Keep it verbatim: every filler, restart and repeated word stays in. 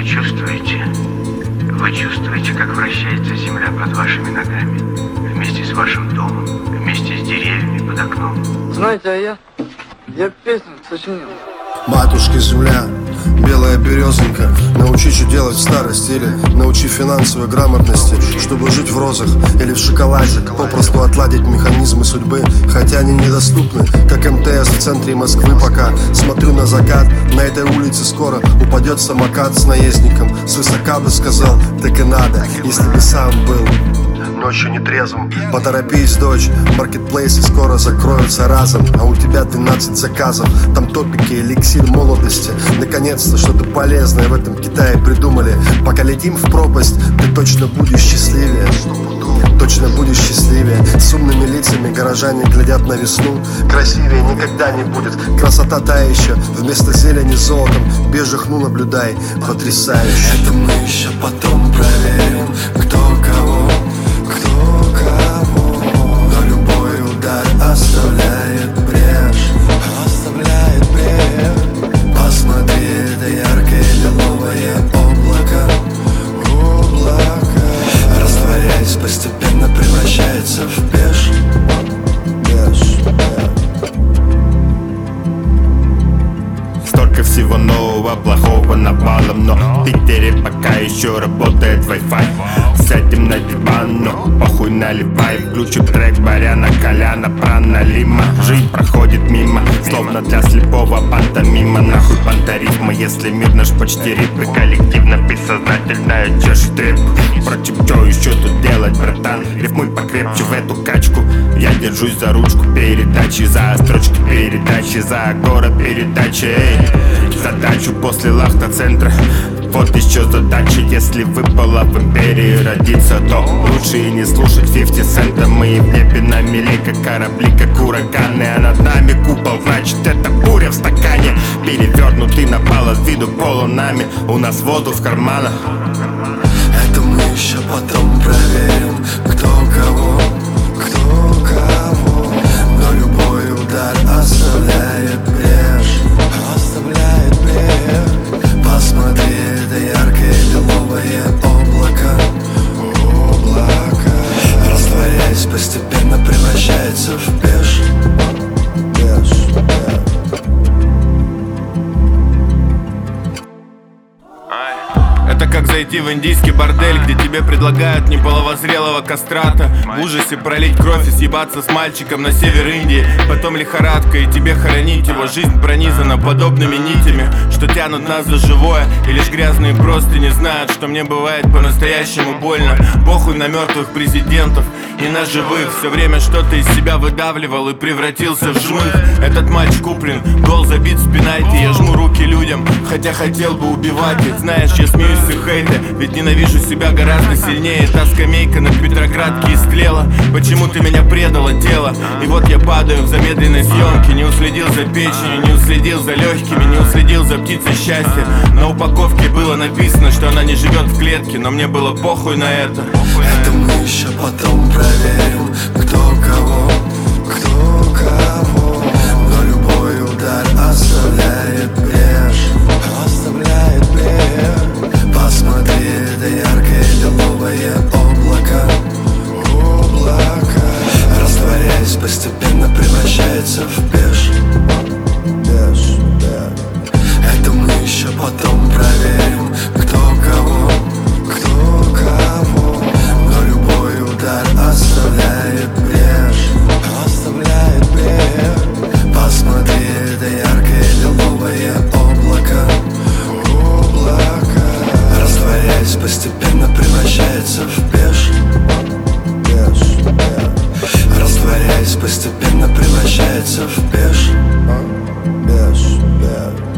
чувствуете? Вы чувствуете, как вращается земля под вашими ногами, вместе с вашим домом, вместе с деревьями под окном? Знаете, а я, я песню сочинил. Матушка земля, белая березонька, научи, что делать в старости, или научи финансовой грамотности, чтобы жить в розах или в шоколаде, попросту отладить механизмы судьбы, хотя они недоступны, как эм тэ эс в центре Москвы. Пока смотрю на закат, на этой улице скоро упадет самокат с наездником. Свысока бы сказал, так и надо, если бы сам был ночью нетрезвым. Поторопись, дочь, маркетплейсы скоро закроются разом, а у тебя двенадцать заказов. Там топики, эликсир молодости. Наконец-то что-то полезное в этом Китае придумали. Пока летим в пропасть, ты точно будешь счастливее. Точно будешь счастливее. С умными лицами горожане глядят на весну. Красивее никогда не будет. Красота та еще. Вместо зелени золотом бежих, ну наблюдай. Потрясающе. Это мы еще потом проверим, кто кого, кто кого. Но любой удар оставляет брешь, оставляет брешь. Посмотри, это яркое лиловое облако, облако, растворяясь, постепенно превращается в беж, беж. Столько всего нового, плохого навалом, но в Питере пока еще работает Wi-Fi. Сядем на диван, но похуй наливай. Включим трек Баряна, Коляна, Праналима. Жизнь проходит мимо, словно для слепого пантомима. Нахуй пантарифма, если мир наш почти рипы. Коллективно, бессознательная чешет реп. Впрочем, что еще тут делать, братан? Рифмуй покрепче в эту качку. Я держусь за ручку передачи, за строчки передачи, за город передачи, эй. Задачу после лахта-центра. Вот еще задача, если выпало в империи родиться, то лучше и не слушать пятьдесят цента. Мы в небе на мели, как корабли, как ураганы, а над нами купол, значит это буря в стакане. Перевернутый на пол виду полунами, у нас воздух в карманах. Это мы еще потом проверим, кто кого, кто кого. Но любой удар оставляет брешь, оставляет брешь. Посмотри, это яркое лиловое облако, облако, растворяясь, постепенно превращается в беж, беж, беж. Это как зайти в индийский бордель, где тебе предлагают неполовозрелого кастрата, в ужасе пролить кровь и съебаться с мальчиком на север Индии. Потом лихорадка, и тебе хоронить его. Жизнь пронизана подобными нитями, что тянут нас за живое. И лишь грязные простыни знают, что мне бывает по-настоящему больно. Похуй на мертвых президентов и на живых. Все время что-то из себя выдавливал и превратился в жмых. Этот матч куплен, гол забит в пенальти. Я жму руки людям, хотя хотел бы убивать их. Знаешь, я смеюсь с их хейта, ведь ненавижу себя гораздо сильнее. Та скамейка на Петроградке истлела. Почему ты меня предала, тело? И вот я падаю в замедленной съемке. Не уследил за печенью, не уследил за легкими, не уследил за птицей счастья. На упаковке было написано, что она не живет в клетке, но мне было похуй на это. Это мы еще потом проверим, кто кого, кто кого. Но любой удар оставляет брешь, оставляет брешь. Посмотри, это яркое лиловое облако, облако, растворяясь, постепенно превращается в беж, беж, беж. Это мы еще потом проверим, кто кого, кто кого. Но любой удар оставляет брешь, оставляет брешь. Посмотри, это яркое лиловое облако, облако, растворяясь, постепенно превращается в беж, беж, беж. Растворяясь, постепенно превращается в беж, беж, беж.